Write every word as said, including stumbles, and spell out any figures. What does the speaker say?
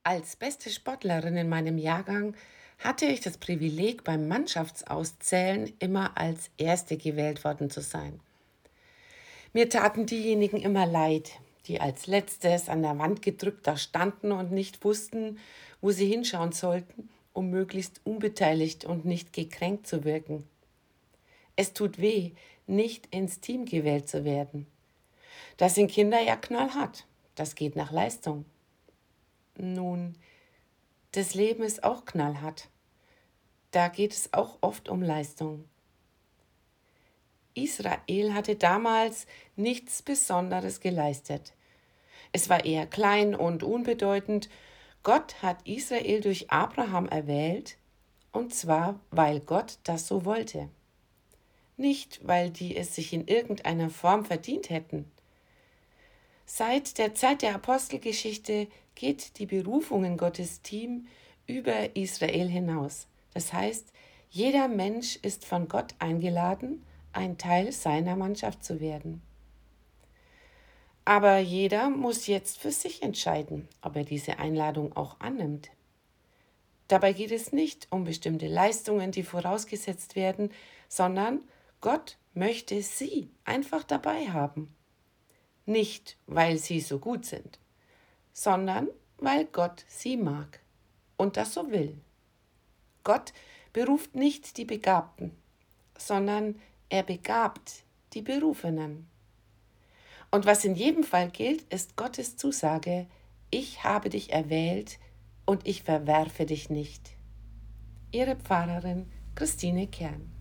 Als beste Sportlerin in meinem Jahrgang hatte ich das Privileg, beim Mannschaftsauszählen immer als Erste gewählt worden zu sein. Mir taten diejenigen immer leid, die als Letztes an der Wand gedrückt da standen und nicht wussten, wo sie hinschauen sollten, um möglichst unbeteiligt und nicht gekränkt zu wirken. Es tut weh, nicht ins Team gewählt zu werden. Das sind Kinder ja knallhart. Das geht nach Leistung. Nun, das Leben ist auch knallhart. Da geht es auch oft um Leistung. Israel hatte damals nichts Besonderes geleistet. Es war eher klein und unbedeutend. Gott hat Israel durch Abraham erwählt, und zwar, weil Gott das so wollte. Nicht, weil die es sich in irgendeiner Form verdient hätten. Seit der Zeit der Apostelgeschichte geht die Berufung in Gottes Team über Israel hinaus. Das heißt, jeder Mensch ist von Gott eingeladen, ein Teil seiner Mannschaft zu werden. Aber jeder muss jetzt für sich entscheiden, ob er diese Einladung auch annimmt. Dabei geht es nicht um bestimmte Leistungen, die vorausgesetzt werden, sondern Gott möchte sie einfach dabei haben. Nicht, weil sie so gut sind, sondern weil Gott sie mag und das so will. Gott beruft nicht die Begabten, sondern er begabt die Berufenen. Und was in jedem Fall gilt, ist Gottes Zusage: Ich habe dich erwählt und ich verwerfe dich nicht. Ihre Pfarrerin Christine Kern.